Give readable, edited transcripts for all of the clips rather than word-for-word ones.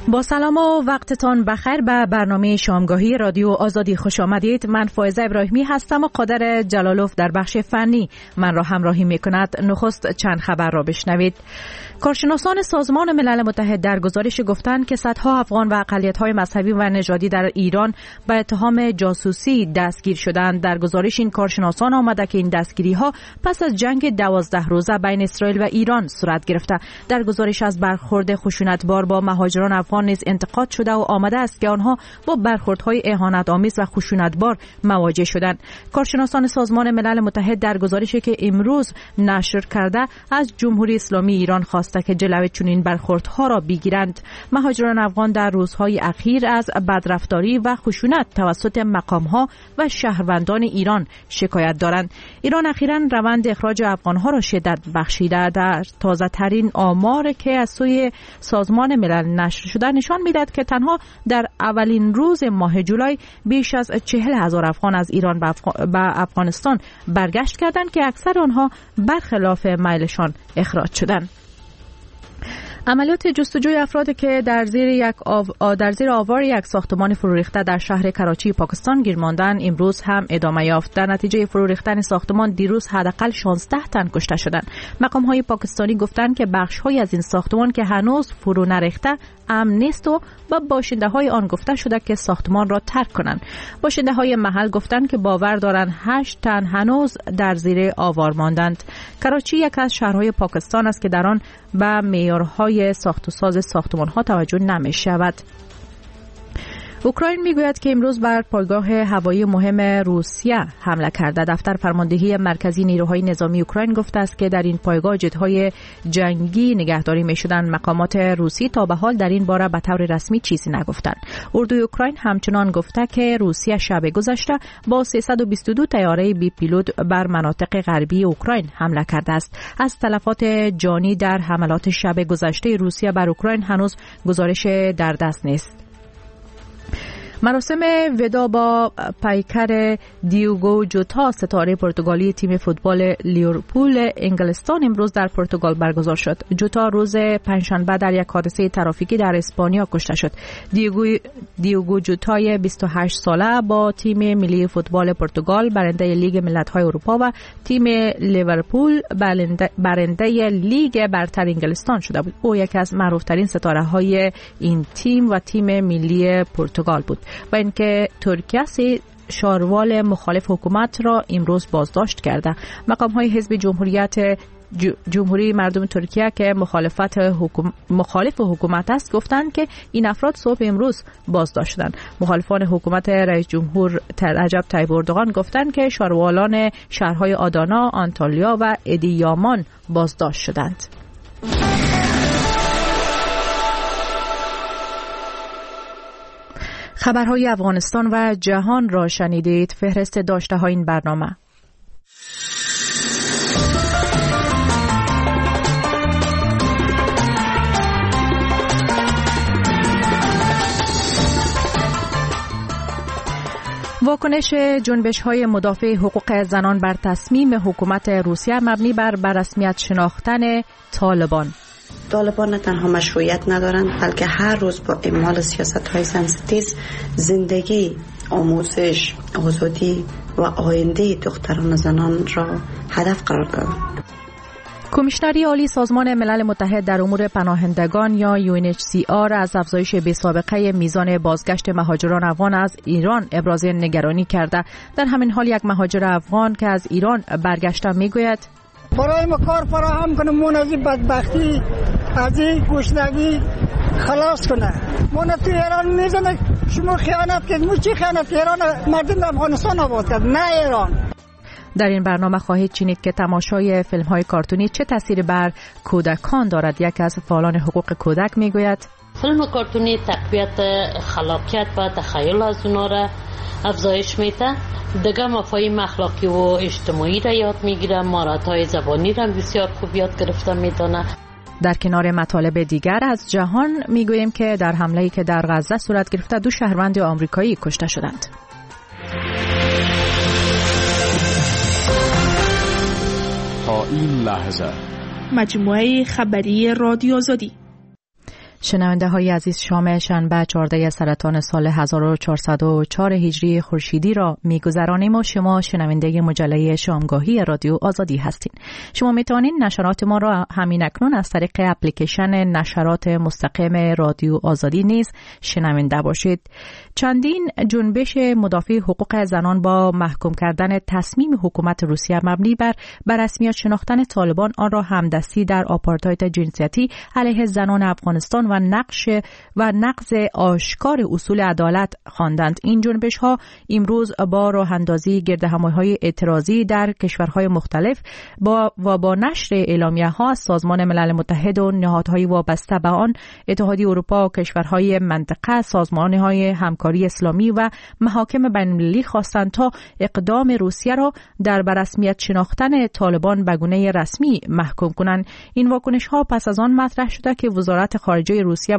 با سلام و وقتتان بخیر به برنامه شامگاهی رادیو آزادی خوش آمدید. من فائزه ابراهیمی هستم و قادر جلالوف در بخش فنی من را همراهی می کند. نخست چند خبر را بشنوید. کارشناسان سازمان ملل متحد در گزارش گفتند که صدها افغان و اقلیت‌های مذهبی و نژادی در ایران به اتهام جاسوسی دستگیر شدند. در گزارش این کارشناسان آمده که این دستگیری‌ها پس از جنگ 12 روزه بین اسرائیل و ایران صورت گرفته. در گزارش از برخورد خشونتبار با مهاجران افغان نیز انتقاد شده و آمده است که آنها با برخوردهای اهانت‌آمیز و خشونتبار مواجه شدند. کارشناسان سازمان ملل متحد در گزارشی که امروز نشر کرده از جمهوری اسلامی ایران خواسته که جلوی چنین برخوردها را بگیرند. مهاجران افغان در روزهای اخیر از بدرفتاری و خشونت توسط مقام‌ها و شهروندان ایران شکایت دارند. ایران اخیراً روند اخراج افغان‌ها را شدت بخشیده. در تازه‌ترین آمار که از سوی سازمان ملل نشر شده نشان می‌دهد که تنها در اولین روز ماه جولای بیش از 40,000 افغان از ایران به افغانستان برگشت کردند که اکثر آنها برخلاف میلشان اخراج شدند. عملیات جستجوی افرادی که در زیر آوار یک ساختمان فرو ریخته در شهر کراچی پاکستان گیر ماندند امروز هم ادامه یافت. در نتیجه فرو ریختن ساختمان دیروز حداقل 16 تن کشته شدند. مقام‌های پاکستانی گفتند که بخش‌های از این ساختمان که هنوز فرو نریخته امن نیست و باشنده‌های آن گفته شده که ساختمان را ترک کنند. باشنده‌های محل گفتند که باور دارند 8 تن هنوز در زیر آوار ماندند. کراچی یکی از شهرهای پاکستان است که در آن به معیارهای ساخت و ساز ساختمان‌ها توجه نمی‌شود. اوکراین میگوید که امروز بر پایگاه هوایی مهم روسیه حمله کرده. دفتر فرماندهی مرکزی نیروهای نظامی اوکراین گفته است که در این پایگاه جت‌های جنگی نگهداری می‌شدند. مقامات روسی تا به حال در این باره به طور رسمی چیزی نگفتند. اردوی اوکراین همچنان گفته که روسیه شب گذشته با 322 طیاره بی پیلوت بر مناطق غربی اوکراین حمله کرده است. از تلفات جانی در حملات شب گذشته روسیه بر اوکراین هنوز گزارش در دست نیست. مراسم ودا با پیکر دیوگو جوتا ستاره پرتغالی تیم فوتبال لیورپول انگلستان امروز در پرتغال برگزار شد. جوتا روز پنجشنبه در یک حادثه ترافیکی در اسپانیا کشته شد. دیوگو جوتای 28 ساله با تیم ملی فوتبال پرتغال برنده لیگ ملت‌های اروپا و تیم لیورپول برنده لیگ برتر انگلستان شده بود. او یکی از معروف‌ترین ستاره‌های این تیم و تیم ملی پرتغال بود. و اینکه ترکیه شاروال مخالف حکومت را امروز بازداشت کرده. مقام‌های حزب جمهوری مردم ترکیه که مخالف حکومت است گفتند که این افراد صبح امروز بازداشت شدند. مخالفان حکومت رئیس جمهور رجب طیب اردوغان گفتند که شاروالان شهرهای آدانا، آنتالیا و ادیامان بازداشت شدند. خبرهای افغانستان و جهان را شنیدید. فهرست داشته های این برنامه: واکنش جنبش‌های مدافع حقوق زنان بر تصمیم حکومت روسیه مبنی بر رسمیت شناختن طالبان. طالبان نه تنها مشروعیت ندارند بلکه هر روز با اعمال سیاست‌های زن‌ستیز زندگی، آموزش، آزادی و آینده دختران و زنان را هدف قرار دادند. کمیشنری عالی سازمان ملل متحد در امور پناهندگان یا UNHCR از افزایش بی‌سابقه میزان بازگشت مهاجران افغان از ایران ابراز نگرانی کرده. در همین حال یک مهاجر افغان که از ایران برگشته میگوید برای ما کار فراهم کنه، مون از این بدبختی، از این گشنگی خلاص کنه. مون تو ایران میزنه شما خیانت کرد. مو چی خیانت؟ ایران مردم افغانستان آباد کرد، نه ایران. در این برنامه خواهید شنید که تماشای فیلم‌های کارتونی چه تأثیری بر کودکان دارد. یک از فعالان حقوق کودک میگوید فیلم کارتونی تقویت خلاقیت و تخیل از اونا را افزایش میده. دیگه مفاهیم اخلاقی و اجتماعی را یاد میگیره. مهارت‌های زبانی را بسیار خوب یاد گرفته میدونه. در کنار مطالب دیگر از جهان میگوییم که در حمله‌ای که در غزه صورت گرفته 2 شهروند آمریکایی کشته شدند. تا این لحظه مجموعه خبری رادیو آزادی. شنونده های عزیز، شام شنبه 14 سرطان سال 1404 هجری خورشیدی را می‌گذرانیم و شما شنونده مجله شامگاهی رادیو آزادی هستید. شما می‌توانید نشرات ما را همین اکنون از طریق اپلیکیشن نشرات مستقیم رادیو آزادی نیز شنونده باشید. چندین جنبش مدافع حقوق زنان با محکوم کردن تصمیم حکومت روسیه مبنی بر رسمیت شناختن طالبان آن را همدستی در آپارتاید جنسیتی علیه زنان افغانستان و نقض آشکار اصول عدالت خواندند. این جنبش ها امروز با راه اندازی گردهمایی‌های اعتراضی در کشورهای مختلف با نشر اعلامیه ها از سازمان ملل متحد و نهادهای وابسته به آن، اتحادیه اروپا و کشورهای منطقه، سازمان‌های همکاری اسلامی و محاکم بین‌المللی خواستند تا اقدام روسیه را در رسمیت شناختن طالبان به گونه رسمی محکوم کنند. این واکنش ها پس از آن مطرح شده که وزارت خارجه روسیه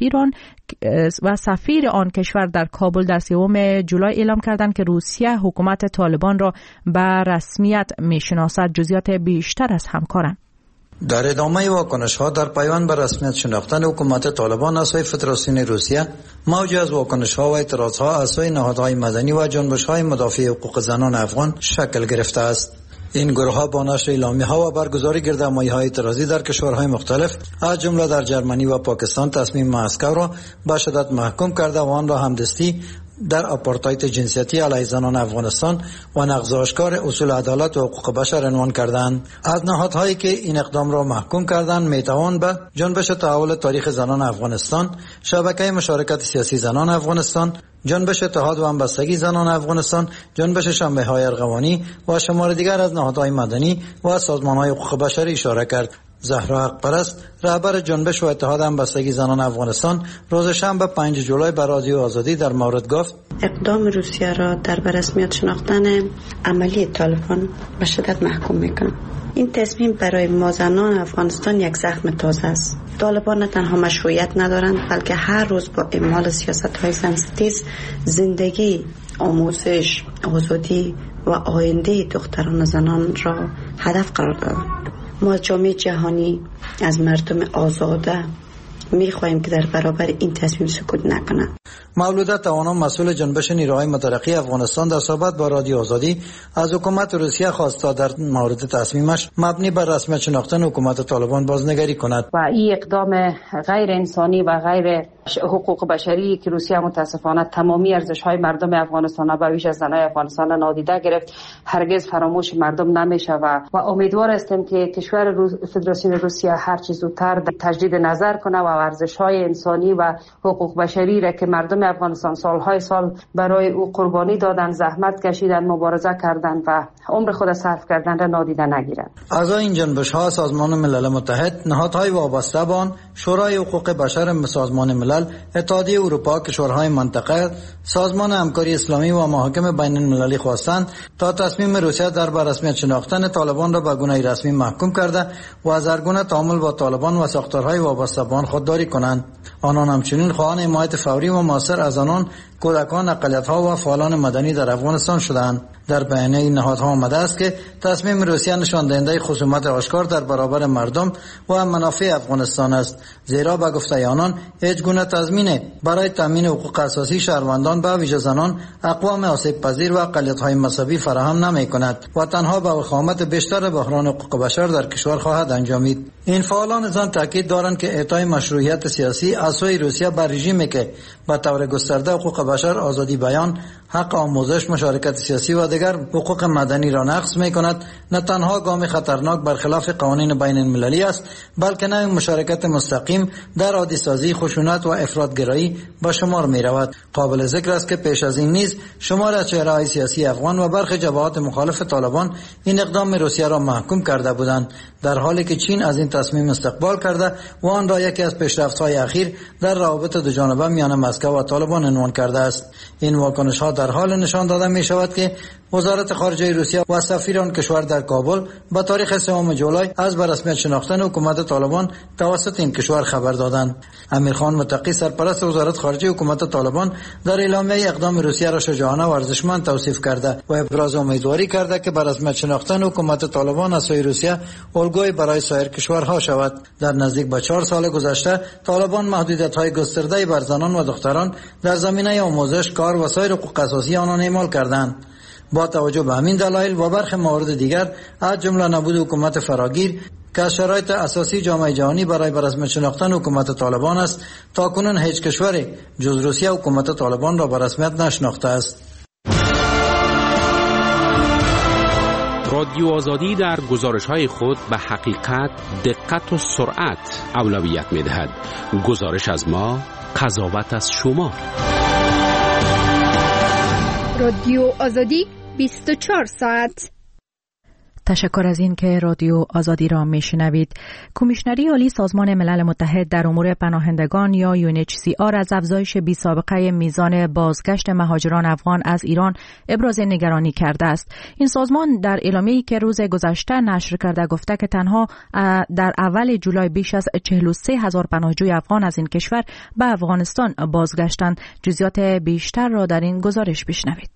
و سفیر آن کشور در کابل در 3 جولای اعلام کردند که روسیه حکومت طالبان را به رسمیت میشناسد. جزئیات بیشتر از همکارم. در ادامه واکنش‌ها در پیوند به رسمیت شناختن حکومت طالبان از سوی فدراسیون روسیه، موجی از واکنش‌ها و اعتراض‌ها از سوی نهادهای مدنی و جنبش‌های مدافع حقوق زنان افغان شکل گرفته است. این گروه‌ها با نشر اعلامیه‌ها و برگزاری گردهمایی‌های اعتراضی در کشورهای مختلف از جمله در جرمنی و پاکستان تصمیم مسکو را به شدت محکوم کرده و آن را همدستی در آپارتاید جنسیتی علیه زنان افغانستان و نقض آشکار اصول عدالت و حقوق بشر عنوان کردند. از نهادهایی که این اقدام را محکوم کردند میتوان به جنبش تحول تاریخ زنان افغانستان، شبکه مشارکت سیاسی زنان افغانستان، جنبش اتحاد و همبستگی زنان افغانستان، جنبش شنبه‌های ارغوانی و شمار دیگر از نهادهای مدنی و سازمان‌های حقوق بشر اشاره کرد. زهرا حق‌پرست، رهبر جنبش و اتحاد همبستگی زنان افغانستان، روز شنبه 5 جولای به رادیو آزادی در مورد گفت: اقدام روسیه را در رسمیت شناختن عملی طالبان به شدت محکوم میکنم. این تصمیم برای ما زنان افغانستان یک زخم تازه است. طالبان نه تنها مشروعیت ندارند، بلکه هر روز با اعمال سیاست‌های زنستیز زندگی، آموزش، آزادی و آینده دختران و زنان را هدف قرار دادند. ما جامعه جهانی از مردم آزاده می‌خواهیم که در برابر این تصمیم سکوت نکنند. مولوده توانا، مسئول جنبش نیروهای مترقی افغانستان، در صحبت با رادیو آزادی از حکومت روسیه خواست تا در مورد تصمیمش مبنی بر رسمیت شناختن حکومت طالبان بازنگری کند. و این اقدام غیر انسانی و غیر حقوق بشری که روسیه متاسفانه تمامی ارزش‌های مردم افغانستان و به ویژه زنان افغانستان نادیده گرفت، هرگز فراموش مردم نمیشه و امیدوار هستیم که کشور فدراسیون روسیه هر چه زودتر تجدید نظر کنه و ارزش‌های انسانی و حقوق بشری را که مردم افغانستان سالهای سال برای او قربانی دادن، زحمت کشیدن، مبارزه کردند و عمر خود صرف کردن را نادیده نگیرند. اعضای این جنبش‌ها سازمان ملل متحد، نهادهای وابسته به آن، شورای حقوق بشر، سازمان ملل، اتحادیه اروپا، کشورهای منطقه، سازمان همکاری اسلامی و محاکم بین‌المللی خواستند تا تصمیم روسیه در رسمیت شناختن طالبان را به گونه رسمی محکوم کرده و از هر گونه تعامل با طالبان و ساختارهای وابسته به آن خودداری کنند. آنان همچنین خواهان حمایت فوری و موثر از آنان، کودکان، اقلیت‌ها و فعالان مدنی در افغانستان شدند. در بیانیه این نهادها آمده است که تصمیم روسیه نشان دهنده خصومت آشکار در برابر مردم و منافع افغانستان است، زیرا به گفته آنان هیچ گونه تضمین برای تامین حقوق اساسی شهروندان به ویژه زنان، اقوام آسیب پذیر و اقلیت‌های مذهبی فراهم نمی‌کند و تنها به وخامت بیشتر بحران حقوق بشر در کشور خواهد انجامید. این فعالان زن تاکید دارند که اعطای مشروعیت سیاسی از سوی روسیه بر رژیمی که به طور گسترده حقوق بشر، آزادی بیان، حق آموزش، مشارکت سیاسی و دیگر حقوق مدنی را نقض می‌کند، نه تنها گام خطرناک برخلاف قوانین بین المللی است، بلکه نوع مشارکت مستقیم در عادی‌سازی، خشونت و افراط‌گرایی به شمار می‌رود. قابل ذکر است که پیش از این نیز شمار از چهره‌های سیاسی افغان و برخی جبهات مخالف طالبان این اقدام روسیه را محکوم کرده بودند، در حالی که چین از این تصمیم استقبال کرده و آن را یکی از پیشرفت‌های اخیر در روابط دوجانبه میان مسکو و طالبان عنوان کرده است. این واکنش‌ها در حال نشان داده می‌شود که وزارت خارجه روسیه و سفیر آن کشور در کابل به تاریخ 3 جولای از به رسمیت شناختن حکومت طالبان توسط این کشور خبر دادند. امیرخان متقی سرپرست وزارت خارجه حکومت طالبان در اعلامیه اقدام روسیه را شجاعانه و ارزشمند توصیف کرده و ابراز امیدواری کرده که به رسمیت شناختن حکومت طالبان از سوی روسیه الگوی برای سایر کشورها شود. در نزدیک به 4 سال گذشته طالبان محدودیت‌های گسترده‌ای بر زنان و دختران در زمینه آموزش، کار و سایر حقوق اساسی آنان اعمال کردند. با توجه به همین دلایل و برخی موارد دیگر از جمله نبود حکومت فراگیر که از شرایط اساسی جامعه جهانی برای به رسمیت شناختن حکومت طالبان است، تاکنون هیچ کشوری جز روسیه حکومت طالبان را به رسمیت نشناخته است. رادیو آزادی در گزارش‌های خود به حقیقت، دقت و سرعت اولویت می‌دهد. گزارش از ما، قضاوت از شما. رادیو آزادی 24 ساعت. تشکر از این که رادیو آزادی را میشنوید. کمیشنری عالی سازمان ملل متحد در امور پناهندگان یا UNHCR از افزایش بی‌سابقه میزان بازگشت مهاجران افغان از ایران ابراز نگرانی کرده است. این سازمان در اعلامیه‌ای که روز گذشته نشر کرده گفته که تنها در اول جولای بیش از 43,000 پناهجوی افغان از این کشور به افغانستان بازگشتند. جزئیات بیشتر را در این گزارش بشنوید.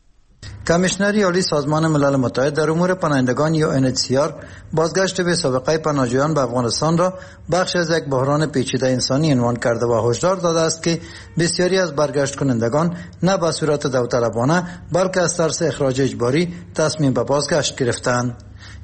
کمیشنری عالی سازمان ملل متحد در امور پناهندگان یا UNHCR بازگشت به سابقه پناهجویان به افغانستان را بخش از یک بحران پیچیده انسانی عنوان کرده و هشدار داده است که بسیاری از برگشت کنندگان نه به صورت داوطلبانه بلکه از ترس اخراج اجباری تصمیم به بازگشت گرفتند.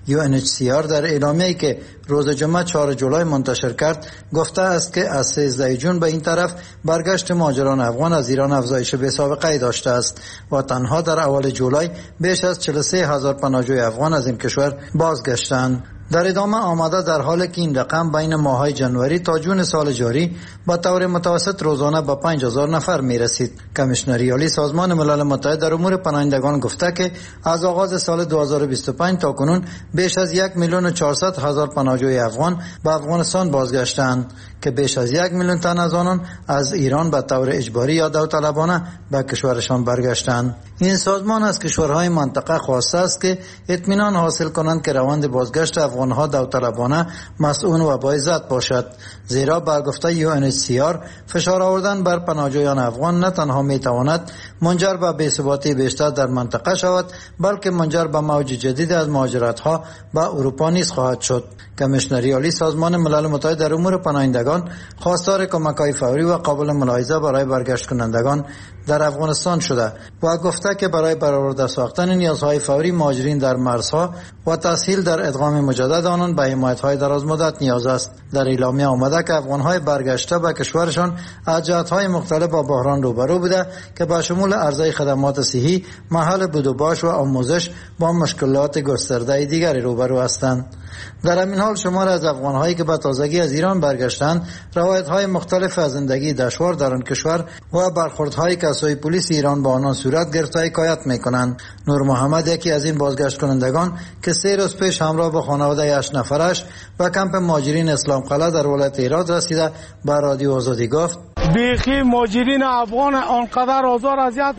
UNHCR در اعلامیه‌ای که روز جمعه 4 جولای منتشر کرد گفته است که از 13 جون به این طرف برگشت مهاجران افغان از ایران افزایش بی‌سابقه‌ای داشته است و تنها در اول جولای بیش از 43,000 پناهجوی افغان از این کشور بازگشتند. در ادامه آمده در حالی که این رقم بین ماه‌های جنوری تا جون سال جاری با طور متوسط روزانه به 5,000 نفر می رسید. کمیشنری عالی سازمان ملل متحد در امور پناهندگان گفته که از آغاز سال 2025 تا کنون بیش از 1,400,000 پناهجوی افغان به افغانستان بازگشتند که بیش از 1 میلیون تن از آنان از ایران به طور اجباری یا داوطلبانه به کشورشان برگشتند. این سازمان از کشورهای منطقه خواسته است که اطمینان حاصل کنند که روند بازگشت افغانها داوطلبانه مسئول و باعزت باشد، زیرا بر گفته UNHCR فشار آوردن بر پناهجویان افغان نه تنها میتواند منجر به بی‌ثباتی بیشتر در منطقه شود بلکه منجر به موج جدید از مهاجرت‌ها به اروپا نیز خواهد شد. کمیشنری عالی سازمان ملل متحد در امور پناهندگان خواستار کمک‌های فوری و قابل ملاحظه برای برگشت کنندگان در افغانستان شده و گفته که برای برآورده ساختن نیازهای فوری مهاجرین در مرزها و تسهیل در ادغام مجدد آنان به حمایت‌های درازمدت نیاز است. در اعلامیه آمده که افغان‌های برگشته به کشورشان از جهت‌های مختلف با بحران روبرو بوده که به شمول عرضه خدمات صحی، محل بود و باش و آموزش با مشکلات گسترده دیگری روبرو هستند. در همین حال شمار از افغان‌هایی که به تازگی از ایران برگشتند روایت‌های مختلف از زندگی دشوار در آن کشور و برخوردهایی که از سوی پلیس ایران با آنان صورت گرفته حکایت می‌کنند. نور محمد یکی از این بازگشت کنندگان که 3 روز پیش همراه با خانواده 8 نفرش به کمپ مهاجرین اسلام قلعه در ولایت هرات رسیده به رادیو آزادی گفت بیخی مهاجرین افغان آنقدر آزار اذیت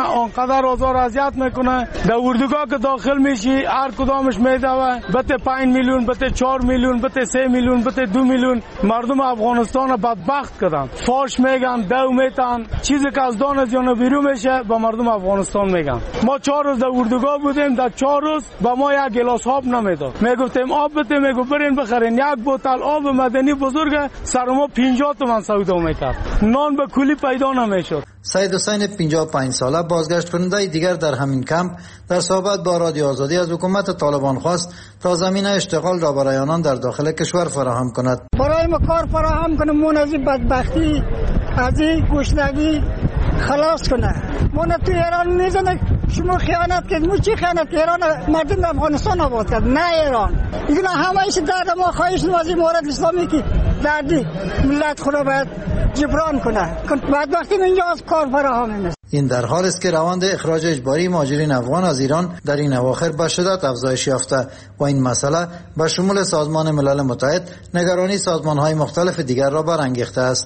میکنه در اردوگاه که داخل میشی هر کدامش میدوه بته 5 میلیون بته 4 میلیون بته 3 میلیون بته 2 میلیون مردم افغانستان بدبخت کردن، فاش میگن، دو میتن، چیزی که از دان از یانو بیرون میشه با مردم افغانستان میگن. ما 4 روز در اردوگاه بودیم، در 4 روز با ما یک گلاس آب نمیداد. میگفتیم آب بده، میگو برین بخرین. یک بوتل آب مدنی بزرگ سر ما 50 تومن سودا میکرد، نان به کولی پیدا نمیشد. سید حسین 55 ساله بازگشت کننده دیگر در همین کمپ در صحبت با رادیو آزادی از حکومت طالبان خواست تا زمینه اشتغال را برای آنان در داخل کشور فراهم کند. برای ما کار فراهم کنه، مون از این بدبختی از این گشنگی خلاص کنه. مون تو ایران میزنه شما خیانت کرد. مو چی خیانت؟ ایران مردم افغانستان آباد کرد، نه ایران. اینا همه ایش درد ما خواهش از این مورد اسلامی که دردی ملت خود را باید جبران کنه. بعد وقتی اینجا از کار فراهم نیست. این در حال است که روند اخراج اجباری مهاجرین افغان از ایران در این اواخر به شدت افزایش یافته و این مسئله به شمول سازمان ملل متحد نگرانی سازمان‌های مختلف دیگر را برانگیخته است.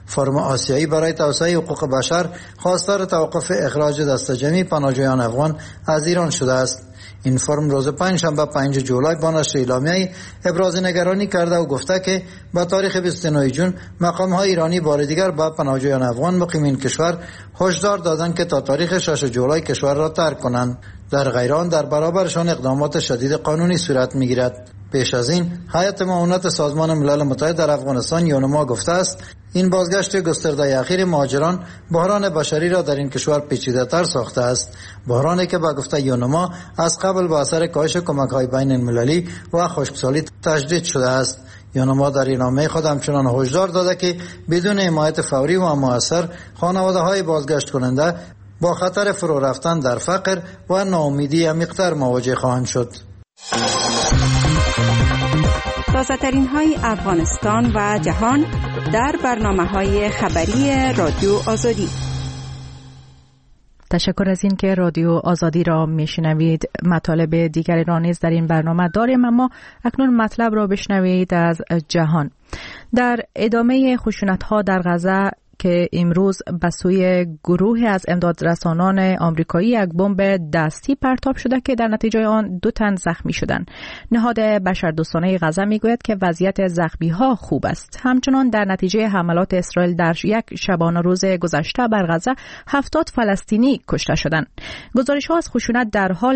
فورم آسیایی برای توسعه حقوق بشر خواستار توقف اخراج دست جمعی پناهجویان افغان از ایران شده است. این فرم روز پنجشنبه 5 جولای با نشر اعلامیه‌ای ابراز نگرانی کرده و گفته که با تاریخ 29 جون مقام‌های ایرانی بار دیگر به پناهجویان افغان مقیم این کشور هشدار دادند که تا تاریخ 6 جولای کشور را ترک کنند. در غیر آن در برابرشان اقدامات شدید قانونی صورت می‌گیرد. پیش از این هیئت معاونت سازمان ملل متحد در افغانستان یونما گفته است این بازگشت گسترده اخیر مهاجران بحران بشری را در این کشور پیچیده‌تر ساخته است، بحرانی که به گفته یونما از قبل با اثر کاهش کمک‌های بین المللی و خشکسالی تجدید شده است. یونما در اعلامیه خود همچنان هشدار داده که بدون حمایت فوری و مؤثر خانواده‌های بازگشت کننده با خطر فرو رفتن در فقر و ناامیدی عمیق‌تر مواجه خواهند شد. تازه‌ترین های افغانستان و جهان در برنامه‌های خبری رادیو آزادی. تشکر از این که رادیو آزادی را میشنوید. مطالب دیگری را نیز در این برنامه داریم، اما اکنون مطلب را بشنوید از جهان. در ادامه خشونت‌ها در غزه که امروز به سوی گروه از امدادرسانان آمریکایی یک بمب دستی پرتاب شده که در نتیجه آن 2 تن زخمی شدند. نهاد بشردوستانه غزه میگوید که وضعیت زخمی‌ها خوب است. همچنان در نتیجه حملات اسرائیل در یک شبانه روز گذشته بر غزه 70 فلسطینی کشته شدند. گزارش‌ها از خشونت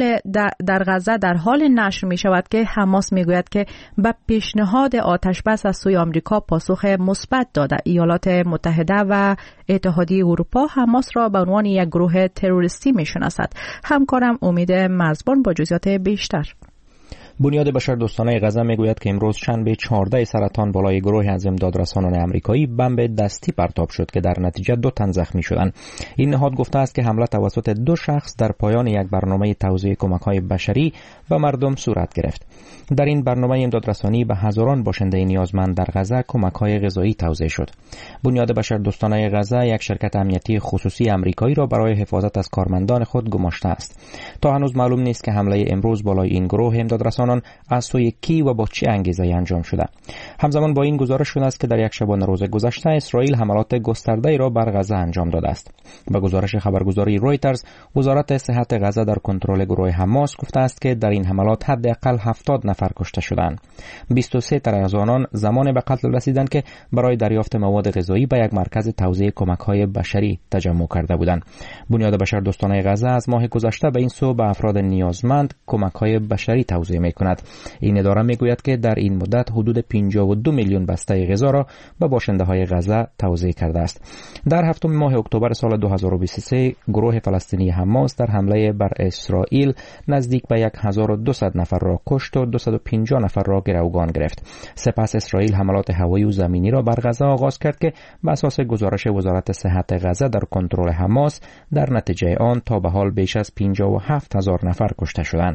در غزه در حال نشر می‌شود که حماس میگوید که به پیشنهاد آتش‌بس از سوی آمریکا پاسخ مثبت داده. ایالات متحده و اتحادیه اروپا حماس را به عنوان یک گروه تروریستی می‌شناسد. همکارم امید مرزبان با جزئیات بیشتر. بنیاد بشردوستانه غزه میگوید که امروز شنبه 14 سرطان بالای گروه از امدادرسانان آمریکایی بمب دستی پرتاب شد که در نتیجه 2 تن زخمی شدند. این نهاد گفته است که حمله توسط 2 شخص در پایان یک برنامه توزیع کمک‌های بشری به مردم صورت گرفت. در این برنامه امدادرسانی به هزاران باشنده نیازمند در غزه کمک‌های غذایی توزیع شد. بنیاد بشردوستانه غزه یک شرکت امنیتی خصوصی آمریکایی را برای حفاظت از کارمندان خود گماشته است. تا هنوز معلوم نیست که حمله امروز بالای این گروه امدادرسانان از سوی کی و با چه انگیزه‌ای انجام شده. همزمان با این گزارش شده است که در یک شبانه روز گذشته اسرائیل حملات گسترده‌ای را بر غزه انجام داده است. به گزارش خبرگزاری رویترز، وزارت صحت غزه در کنترل گروه حماس گفته است که در این حملات حداقل 70 نفر کشته شدند. 23 تن از آنان زمان به قتل رسیدند که برای دریافت مواد غذایی به یک مرکز توزیع کمک‌های بشری تجمع کرده بودند. بنیاد بشردوستانه غزه از ماه گذشته به این سو به افراد نیازمند کمک‌های بشری توزیع می‌کند. این اداره میگوید که در این مدت حدود 52 میلیون بسته غذا را به باشنده‌های غزه توزیع کرده است. در هفتم ماه اکتبر سال 2023 گروه فلسطینی حماس در حمله بر اسرائیل نزدیک به 1200 نفر را کشت و 250 نفر را گروگان گرفت. سپس اسرائیل حملات هوایی و زمینی را بر غزه آغاز کرد که بر اساس گزارش وزارت صحت غزه در کنترل حماس در نتیجه آن تا به حال بیش از 57000 نفر کشته شدند.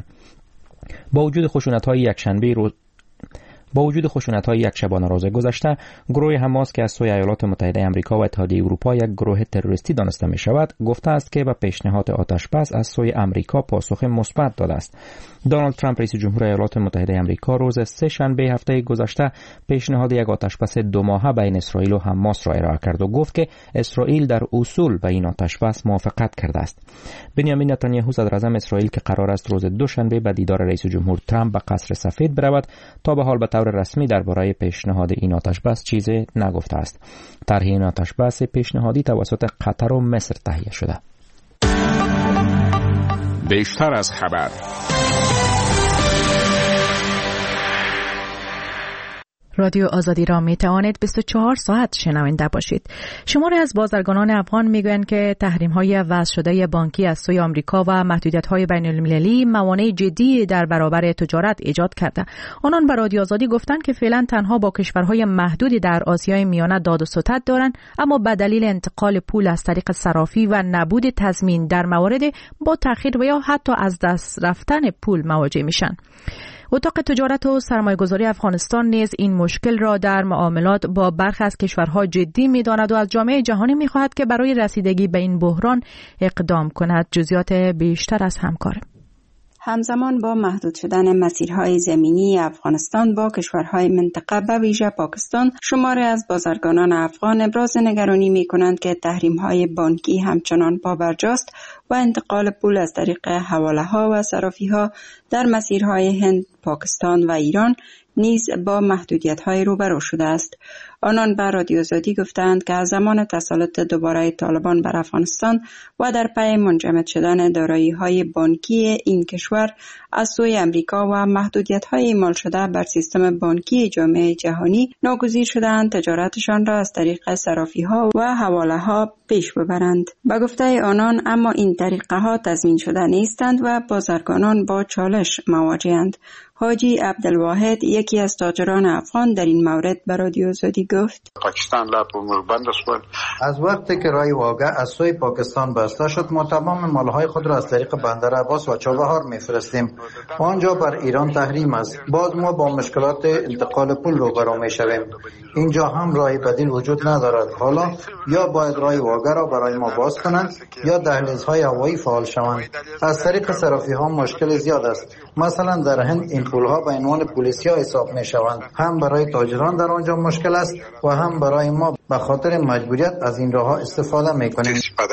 با وجود خشونت‌های یک شبانه روز گذشته، گروه حماس که از سوی ایالات متحده آمریکا و اتحادیه اروپا یک گروه تروریستی دانسته می شود، گفته است که به پیشنهاد آتش‌بس از سوی آمریکا پاسخ مثبت داده است. دونالد ترامپ رئیس جمهور ایالات متحده آمریکا روز سه شنبه هفته گذشته پیشنهاد یک آتش‌بس 2 ماهه بین اسرائیل و حماس را ارائه کرد و گفت که اسرائیل در اصول به این آتش‌بس موافقت کرده است. بنیامین نتانیاهو صدر اعظم اسرائیل که قرار است روز دوشنبه به دیدار رئیس جمهور ترامپ به قصر سفید برود، تا به حال به طور رسمی درباره پیشنهاد این آتش‌بس چیزی نگفته است. طرح این آتش‌بس پیشنهادی توسط قطر و مصر تهیه شده. بیشتر از خبر. رادیو آزادی را می توانید 24 ساعت شنونده باشید. شماری از بازرگانان افغان میگویند که تحریم‌های وضع شده بانکی از سوی آمریکا و محدودیت‌های بین‌المللی موانع جدی در برابر تجارت ایجاد کرده. آنان به رادیو آزادی گفتند که فعلا تنها با کشورهای محدودی در آسیای میانه داد و ستد دارند، اما به دلیل انتقال پول از طریق صرافی و نبود تضمین در موارد با تأخیر و یا حتی از دست رفتن پول مواجه میشن. اتاق تجارت و سرمایه‌گذاری افغانستان نیز این مشکل را در معاملات با برخی از کشورها جدی می‌داند و از جامعه جهانی می‌خواهد که برای رسیدگی به این بحران اقدام کند. جزئیات بیشتر از همکارم. همزمان با محدود شدن مسیرهای زمینی افغانستان با کشورهای منطقه به ویژه پاکستان، شماری از بازرگانان افغان ابراز نگرانی می‌کنند که تحریم‌های بانکی همچنان پابرجاست و انتقال پول از طریق حواله‌ها و صرافی‌ها در مسیرهای هند، پاکستان و ایران نیز با محدودیت‌های روبرو شده است. آنان به رادیو آزادی گفتند که از زمان تسلط دوباره طالبان بر افغانستان و در پی منجمد شدن دارایی‌های بانکی این کشور از سوی امریکا و محدودیت‌های اعمال شده بر سیستم بانکی جامعه جهانی، ناگزیر شدند تجارتشان را از طریق صرافی‌ها و حواله‌ها پیش ببرند. به گفته آنان اما این طریقه‌ها تضمین شده نیستند و بازرگانان با چالش مواجه‌اند. حاجی عبدالواحد یکی از تاجران افغان در این مورد به رادیو آزادی گفت: پاکستان لا بند شد. از وقتی که راه واگه از سوی پاکستان بسته شد، ما تمام مالهای خود را از طریق بندر عباس و چابهار میفرستیم. آنجا بر ایران تحریم است. باز ما با مشکلات انتقال پول روبرو میشویم. اینجا هم راه بدیل وجود ندارد. حالا یا باید راه واگه را برای ما باز کنند یا دهلیزهای هوایی فعال شوند. از طریق صرافی‌ها مشکل زیاد است. مثلا در هند این پولها به عنوان پولیسیا حساب میشوند. هم برای تاجران در آنجا مشکل است و هم برای ما به خاطر مجبوریت از این راه‌ها استفاده میکنیم.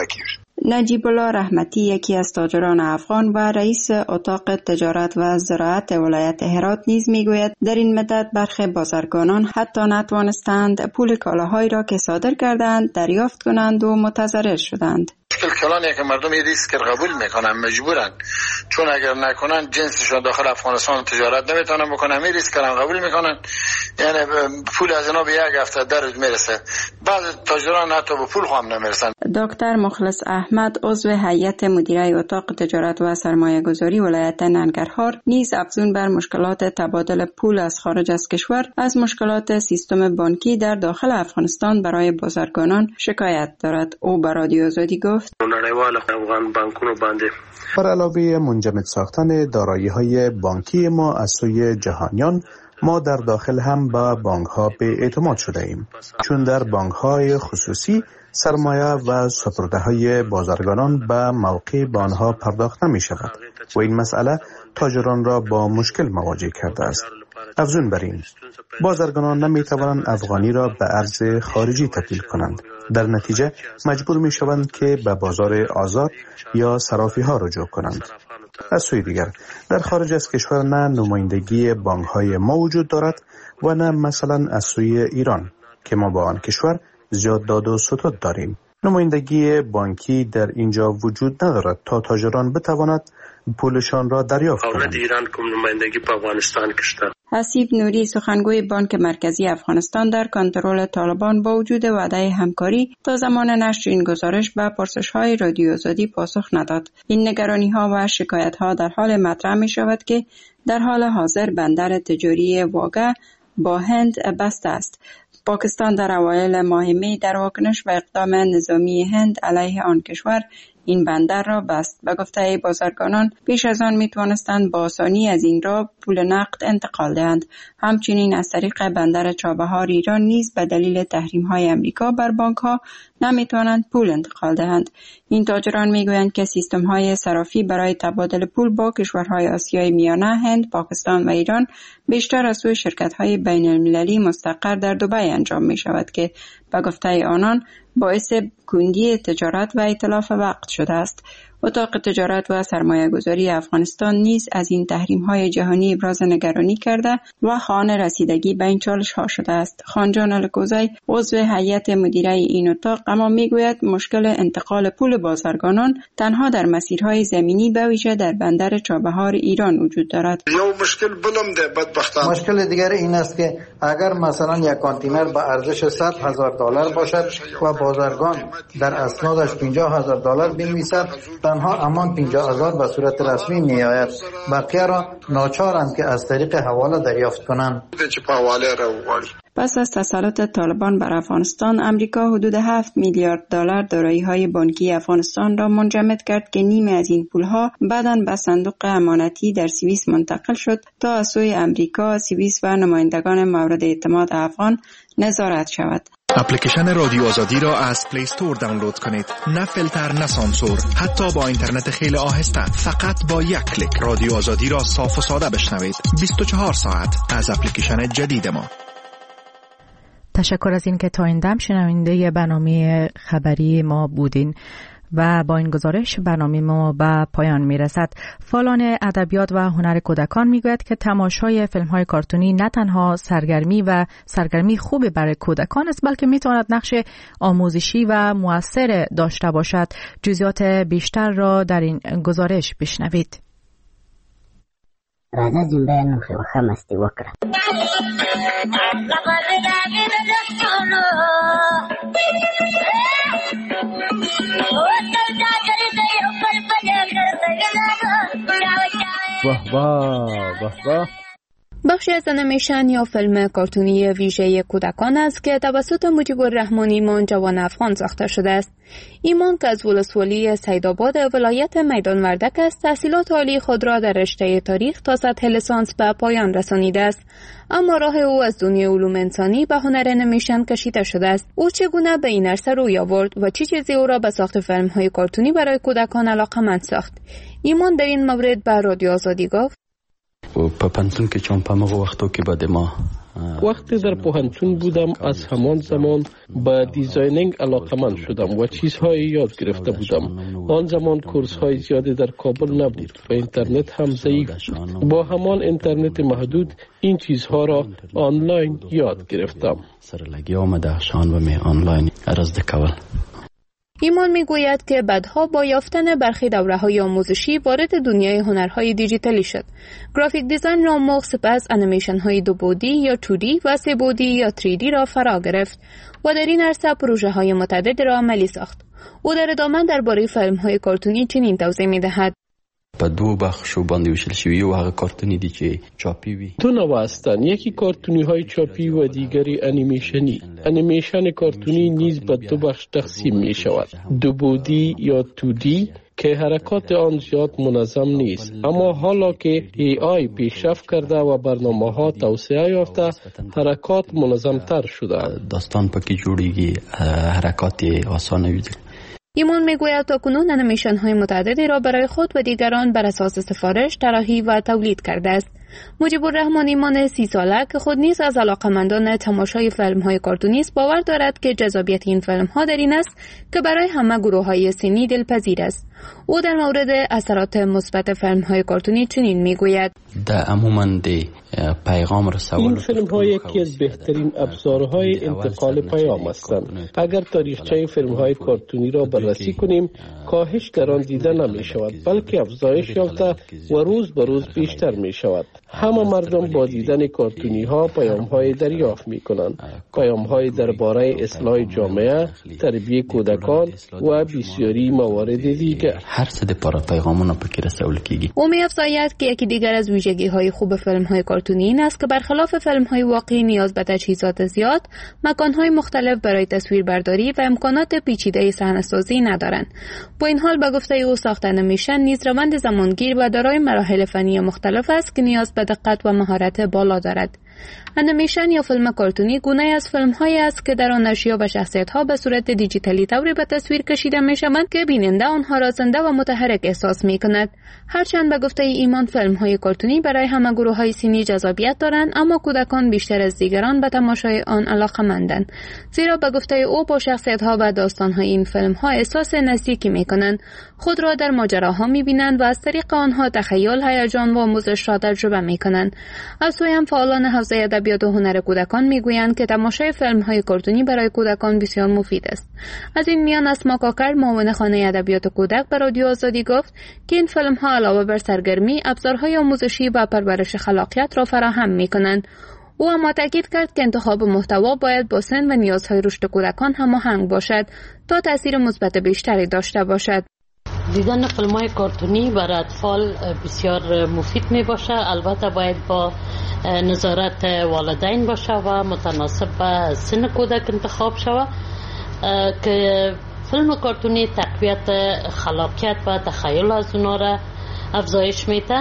نجیب الله رحمتی یکی از تاجران افغان و رئیس اتاق تجارت و زراعت ولایت هرات نیز میگوید در این مدت برخی بازرگانان حتی نتوانستند پول کالاهایی را که صادر کردند دریافت کنند و متضرر شدند. مشکل کلانیه که مردم این ریسک قبول میکنن، مجبورن، چون اگر نکنن جنسشون داخل افغانستان تجارت نمیتونن بکنن، این ریسک قبول میکنن، یعنی پول از اینا به یک هفته در روز میرسه. بعض تاجران حتی به پول هم نمیرسن. دکتر مخلص احمد عضو هیئت مدیره اتاق تجارت و سرمایه گذاری ولایت ننگرهار نیز افزون بر مشکلات تبادل پول از خارج از کشور از مشکلات سیستم بانکی در داخل افغانستان برای بازرگانان شکایت دارد. او به رادیو آزادی گفت: نړیوال افغان بانکونو باندې بر علاوه منجمد ساختن دارایی‌های بانکی ما از سوی جهانیان، ما در داخل هم به بانک‌ها به اعتماد شده ایم، چون در بانک‌های خصوصی سرمایه و سپرده‌های بازرگانان به موقع به آنها پرداخت نمی‌شود و این مسئله تاجران را با مشکل مواجه کرده است. افزون بر این، بازرگانان نمی‌توانند افغانی را به ارز خارجی تبدیل کنند. در نتیجه مجبور می‌شوند که به بازار آزاد یا صرافی‌ها رجوع کنند. از سوی دیگر در خارج از کشور نه نمایندگی بانک‌های ما وجود دارد و نه مثلا از سوی ایران که ما با آن کشور زیاد داد و ستد داریم. نمایندگی بانکی در اینجا وجود ندارد تا تاجران بتواند پولشان را دریافت کنند. ایران کوم نمایندگی په افغانستان کې شته. حسیب نوری سخنگوی بانک مرکزی افغانستان در کنترل طالبان با وجود وعده همکاری تا زمان نشر این گزارش به پرسش‌های رادیو آزادی پاسخ نداد. این نگرانی‌ها و شکایت‌ها در حال مطرح می‌شود که در حال حاضر بندر تجاری واگه با هند بسته است. پاکستان در اوایل ماه می در واکنش به اقدام نظامی هند علیه آن کشور این بندر را بست. به گفته بازرگانان پیش از آن میتوانستند با آسانی از این را پول نقد انتقال دهند. همچنین از طریق بندر چابهار ایران نیز به دلیل تحریم‌های امریکا بر بانک‌ها نمیتوانند پول انتقال دهند. این تاجران میگویند که سیستم‌های صرافی برای تبادل پول با کشورهای آسیای میانه، هند، پاکستان و ایران بیشتر از سوی شرکت‌های بین‌المللی مستقر در دبی انجام می‌شود که به گفته آنان باعث کندی تجارت و ائتلاف وقت شده است. اتاق تجارت و سرمایه گذاری افغانستان نیز از این تحریم‌های جهانی ابراز نگرانی کرده و خانه رسیدگی به این چالش‌ها شده است. خانجان الکوزی عضو هیئت مدیره این اتاق اما میگوید مشکل انتقال پول بازرگانان تنها در مسیرهای زمینی به ویژه در بندر چابهار ایران وجود دارد. مشکل دیگر این است که اگر مثلا یک کانتینر به ارزش $100,000 باشد و بازرگان در اسنادش $50,000 بنویسد، تنها امان $50,000 به صورت رسمی می آید. بقیه را ناچارند که از طریق حواله دریافت کنند. پس از تسلط طالبان بر افغانستان، امریکا حدود $7 میلیارد دارایی‌های بانکی افغانستان را منجمد کرد که نیمه از این پولها بعداً به صندوق امانتی در سوئیس منتقل شد تا از سوی امریکا، سوئیس و نمایندگان مورد اعتماد افغان نظارت شود. اپلیکیشن رادیو آزادی را از پلی استور دانلود کنید. نه فیلتر نه سانسور، حتی با اینترنت خیلی آهسته. فقط با یک کلیک رادیو آزادی را صاف و ساده بشنوید. 24 ساعت از اپلیکیشن جدید ما. تشکر از این که تا این دم شنونده برنامه خبری ما بودین و با این گزارش برنامه ما به پایان میرسد. فعالان ادبیات و هنر کودکان میگوید که تماشای فیلم های کارتونی نه تنها سرگرمی خوبی برای کودکان است، بلکه میتواند نقش آموزشی و مؤثر داشته باشد. جزئیات بیشتر را در این گزارش بشنوید. راځه زمبه نو خو مستی وکړه. بخشی از انیمیشن یا فیلم کارتونی ویژه کودکان است که توسط مجیب الرحمن ایمان جوان افغان ساخته شده است. ایمان که از ولسوالی سیدآباد ولایت میدان وردک است، تحصیلات عالی خود را در رشته تاریخ تا سطح لیسانس به پایان رسانیده است، اما راه او از دنیای علوم انسانی به هنر انیمیشن کشیده شده است. او چگونه به این عرصه روی آورد و چه چیزی او را به ساخت فیلم‌های کارتونی برای کودکان علاقه‌مند ساخت؟ ایمان در این مورد به رادیو آزادی گفت: په پنځون کې چون په مغه وختو کې بعد ما وقتی در پوهنتون بودم از همان زمان به دیزاینینگ علاقه‌مند شدم و چیزهایی یاد گرفته بودم. آن زمان کورس‌های زیادی در کابل نبود و اینترنت هم ضعیف بود. با همان اینترنت محدود این چیزها را آنلاین یاد گرفتم. سره لګیا آمده شان و می آنلاین ارزده کول. ایمان میگوید که بعدها با یافتن برخی دوره‌های آموزشی وارد دنیای هنرهای دیجیتالی شد. گرافیک دیزاین را آموخت، سپس انیمیشن‌های 2 بعدی یا 2D و 3 بعدی یا 3D را فرا گرفت و در این عرصه پروژه‌های متعدد را عملی ساخت. او در ادامه درباره فیلم‌های کارتونی چنین توضیح می‌دهد: په دو بخشو باندې وشل شوی او هغه کارتونی دي چې چاپی وي. دو نوع هستند، یکی کارتونی های چاپی و دیگری انیمیشنی. انیمیشن کارتونی نیز به 2 بخش تقسیم می شود: 2 بعدی یا 2D که حرکات آن زیاد منظم نیست، اما حالا که AI پیشرفت کرده و برنامه‌ها توسعه یافته، حرکات منظم تر شده. داستان پکې جوړیږي، حرکات آسانه وي. ایمان میگوید تاکنون انیمیشن های متعددی را برای خود و دیگران بر اساس سفارش طراحی و تولید کرده است. مجیب الرحمن ایمان 30 ساله که خود نیز از علاقه‌مندان تماشای فیلم های کارتونی است باور دارد که جذابیت این فیلم ها در این است که برای همه گروه های سنی دلپذیر است. او در مورد اثرات مثبت فیلم های کارتونی چنین میگوید: این فیلم ها یکی از بهترین ابزارهای انتقال پیام هستند. اگر تاریخچه فیلم های کارتونی را بررسی کنیم، کاهش در آن دیده نمی شود، بلکه افزایش یافته و روز به روز بیشتر می شود. همه مردم با دیدن کارتونی ها پیام های دریافت می کنند، پیام های درباره اصلاح جامعه، تربیت کودکان و بسیاری موارد دیگر. هر څه د پر پیغامونه پکې رسول کیږي. او می افزاید که یکی دیگر از ویژگی های خوب فیلم های کارتونی این است که برخلاف فیلم های واقعی نیاز به تجهیزات زیاد، مکان های مختلف برای تصویربرداری و امکانات پیچیده صحنه‌سازی ندارند. با این حال به گفته او ساخت انیمیشن نیز روند زمانگیر و دارای مراحل فنی مختلف است که نیاز به دقت و مهارت بالا دارد. انیمیشن یا فیلم کارتونی گونه از فیلم‌هایی است که در آن اشیا و شخصیت‌ها به صورت دیجیتالی طوری به تصویر کشیده می‌شوند که بیننده آنها را زنده و متحرک احساس می‌کند. هرچند به گفته ایمان فیلم‌های کارتونی برای همه گروه‌های سنی جذابیت دارند، اما کودکان بیشتر از دیگران به تماشای آن علاقه‌مندند، زیرا به گفته او با شخصیت‌ها و داستان‌های این فیلم‌ها احساس نزدیکی می‌کنند، خود را در ماجراها می‌بینند و از طریق آنها تخیل، هیجان و آموزش را تجربه می‌کنند. از سوی هم فعالان حوزه ادبیات و هنر کودکان میگویند که تماشای فیلم‌های کارتونی برای کودکان بسیار مفید است. از این میان اسما کاکر، معاون خانه ادبیات کودک، به رادیو آزادی گفت که این فیلم‌ها علاوه بر سرگرمی، ابزارهای آموزشی و پرورش خلاقیت را فراهم می‌کنند. او اما تاکید کرد که انتخاب محتوا باید با سن و نیازهای رشد کودکان هماهنگ باشد تا تأثیر مثبت بیشتری داشته باشد. دیدن فیلم‌های کارتونی برای اطفال بسیار مفید می باشه، البته باید با نظارت والدین باشه و متناسب به سن کودک انتخاب شود که فیلم کارتونی تقویت خلاقیت و تخیل از اونا را افزایش میده.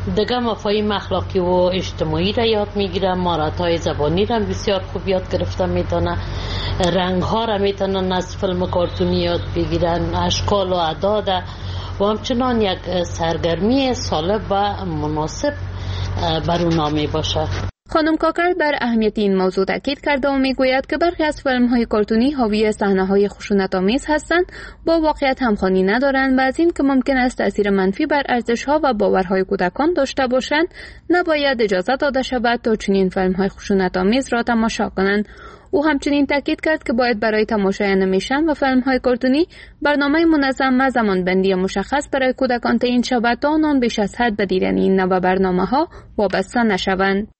دیگه مفاهیم اخلاقی و اجتماعی را یاد میگیره، مهارت‌های زبانی را بسیار خوب یاد گرفته میتونه، رنگ‌ها را میتونن از فیلم کارتونی یاد بگیرن، اشکال و اعداد و همچنان یک سرگرمی سالم و مناسب برونما می باشه. خانم کاکر بر اهمیت این موضوع تاکید کرده و میگوید که برخی از فیلم‌های کارتونی حاوی صحنه‌های خشونت‌آمیز هستند، با واقعیت همخوانی ندارند و از این که ممکن است تأثیر منفی بر ارزش‌ها و باورهای کودکان داشته باشند، نباید اجازه داده شود تا چنین فیلم‌های خشونت‌آمیز را تماشا کنند. او همچنین تاکید کرد که باید برای تماشای انیمیشن و فیلم‌های کارتونی برنامه منظم و زمانبندی مشخص برای کودکان تعیین شود تا آنان بیش از حد به دیدن این نوع برنامه‌ها وابسته نشوند.